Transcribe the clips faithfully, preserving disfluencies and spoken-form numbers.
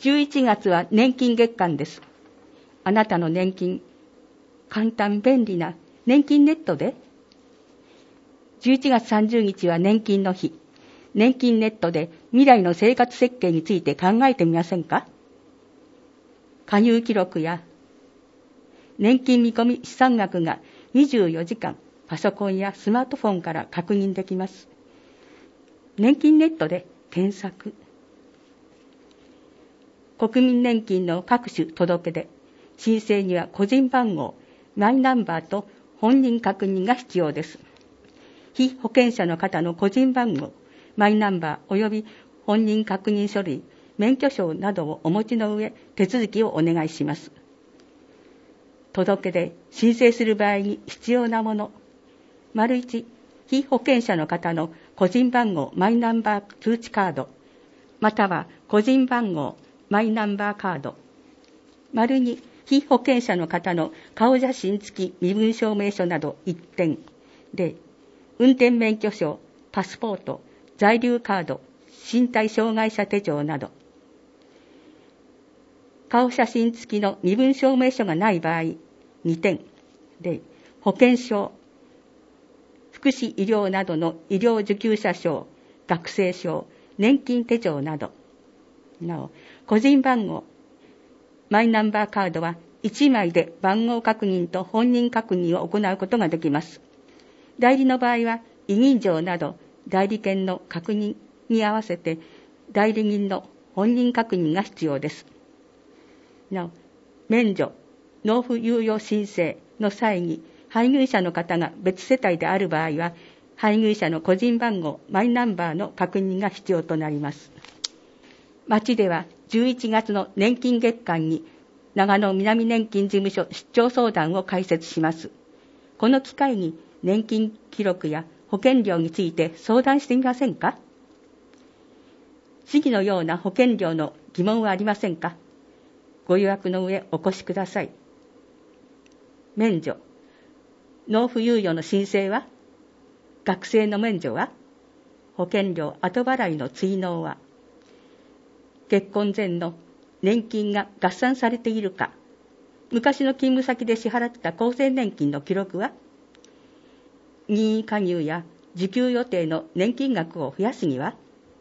じゅういちがつは年金月間です。あなたの年金、簡単便利な年金ネットで。じゅういちがつさんじゅうにちは年金の日。年金ネットで未来の生活設計について考えてみませんか？加入記録や年金見込み資産額がにじゅうよじかんパソコンやスマートフォンから確認できます。年金ネットで検索。国民年金の各種届け出、申請には個人番号、マイナンバーと本人確認が必要です。被保険者の方の個人番号、マイナンバー及び本人確認書類、免許証などをお持ちの上、手続きをお願いします。届け出、申請する場合に必要なもの。丸いち、被保険者の方の個人番号、マイナンバー通知カード、または個人番号、マイナンバーカード。丸に、被保険者の方の顔写真付き身分証明書などいってんで、運転免許証、パスポート、在留カード、身体障害者手帳など。顔写真付きの身分証明書がない場合、にてんで、保険証、福祉医療などの医療受給者証、学生証、年金手帳など。なお、個人番号、マイナンバーカードはいちまいで番号確認と本人確認を行うことができます。代理の場合は、委任状など代理権の確認に合わせて代理人の本人確認が必要です。なお、免除、納付猶予申請の際に配偶者の方が別世帯である場合は、配偶者の個人番号、マイナンバーの確認が必要となります。町ではじゅういちがつの年金月間に長野南年金事務所出張相談を開設します。この機会に年金記録や保険料について相談してみませんか？市議のような保険料の疑問はありませんか？ご予約の上お越しください。免除、納付猶予の申請は？学生の免除は？保険料後払いの追納は？結婚前の年金が合算されているか？昔の勤務先で支払った厚生年金の記録は？任意加入や受給予定の年金額を増やすには？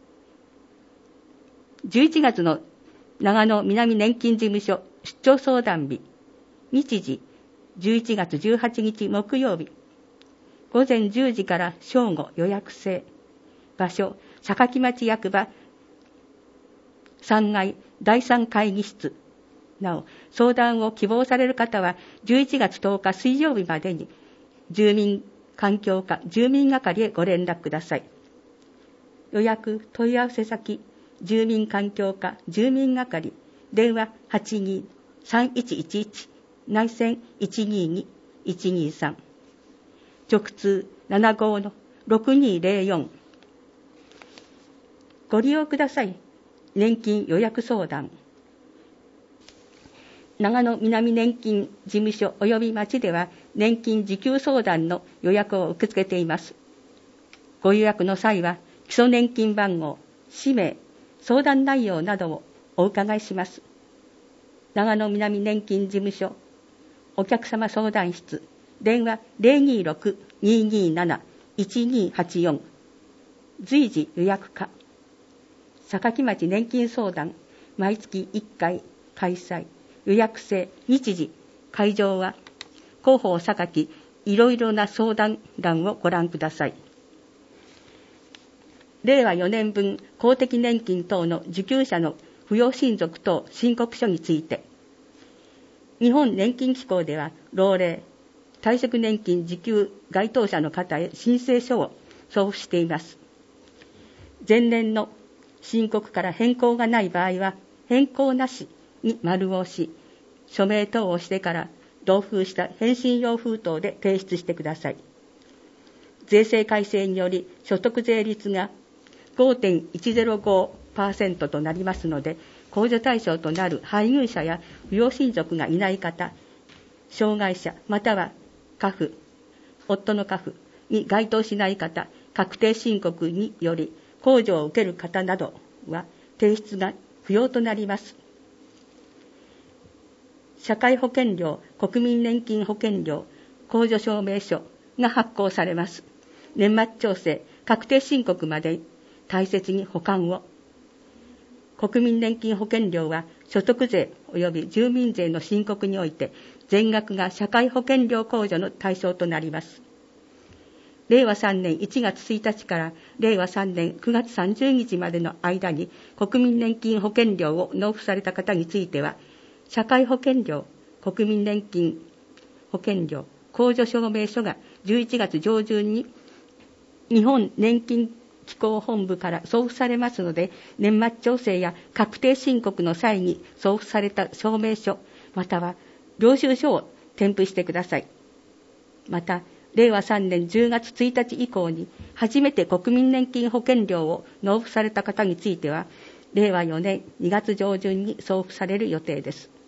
じゅういちがつの長野南年金事務所出張相談日、日時じゅういちがつじゅうはちにち木曜日、ごぜんじゅうじから正午予約制、場所坂町役場さんがいだいさん会議室。なお、相談を希望される方はじゅういちがつとおか水曜日までに住民環境課住民係へご連絡ください。予約問い合わせ先、住民環境課住民係、電話 はちにーさんいちいちいち、内線 いちにーにいちにーさん、直通 ななごーろくにーぜろよん。ご利用ください。年金予約相談。長野南年金事務所及び町では年金受給相談の予約を受け付けています。ご予約の際は基礎年金番号、氏名、相談内容などをお伺いします。長野南年金事務所お客様相談室、電話 ゼロにーろく にーにーなな いちにーはちよん、随時予約可。坂町年金相談、毎月いっかい開催、予約制、日時、会場は広報坂いろいろな相談欄をご覧ください。れいわよねんぶん公的年金等の受給者の扶養親族等申告書について、日本年金機構では老齢、退職年金受給該当者の方へ申請書を送付しています。前年の申告から変更がない場合は、変更なしに丸を押し、署名等をしてから同封した返信用封筒で提出してください。税制改正により所得税率が ごてんいちぜろごパーセント となりますので、控除対象となる配偶者や扶養親族がいない方、障害者または家父、夫の家父に該当しない方、確定申告により控除を受ける方などは提出が不要となります。 社会保険料、国民年金保険料、控除証明書が発行されます。年末調整、確定申告まで大切に保管を。国民年金保険料は所得税及び住民税の申告において全額が社会保険料控除の対象となります。れいわさんねんいちがつついたちかられいわさんねんくがつさんじゅうにちまでの間に国民年金保険料を納付された方については、社会保険料、国民年金保険料、控除証明書がじゅういちがつじょうじゅんに日本年金機構本部から送付されますので、年末調整や確定申告の際に送付された証明書、または領収書を添付してください。また、れいわさんねんじゅうがつついたち以降に初めて国民年金保険料を納付された方については、れいわよねんにがつじょうじゅんに送付される予定です。